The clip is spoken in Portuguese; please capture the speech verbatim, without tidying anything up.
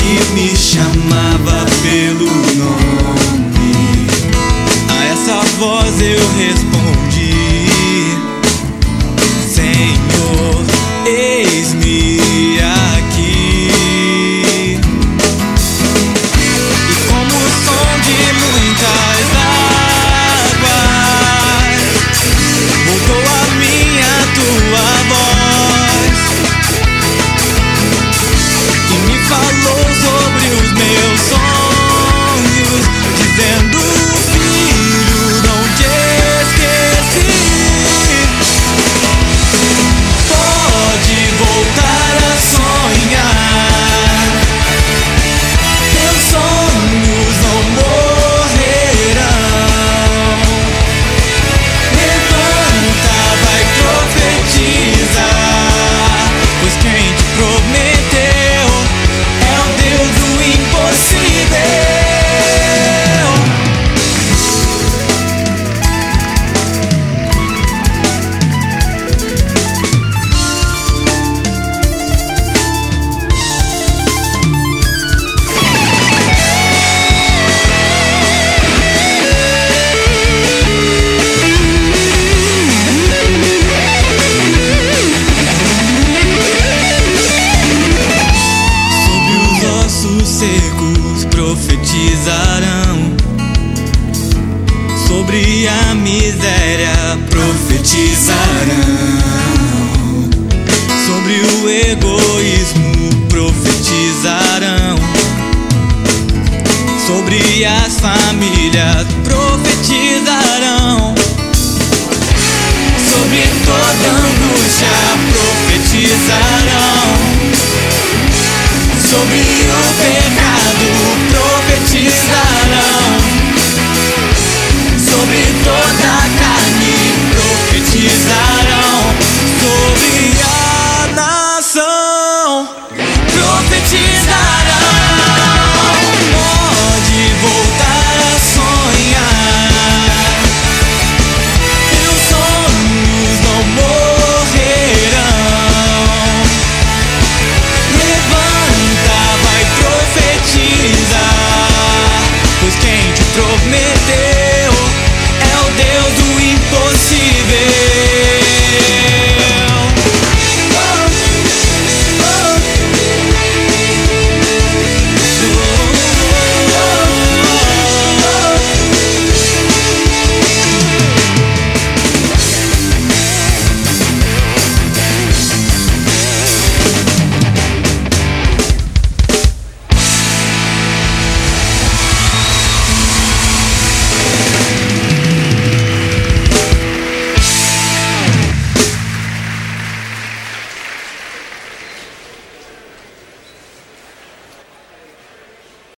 que me chamava pelo nome. A essa voz eu respondi: Senhor, eis-me aqui. E como o som de muitas águas mudou a minha, tua voz, e me falou sobre os meus sonhos, dizendo: filho, não te esqueci. Pode voltar a sonhar, teus sonhos não morrerão. Levanta, vai profetizar, pois quem te prometeu é o Deus do impossível. Sobre os ossos secos profetizarão, sobre a miséria profetizarão, sobre o egoísmo profetizarão, sobre as famílias profetizarão, sobre toda angústia profetizarão, sobre o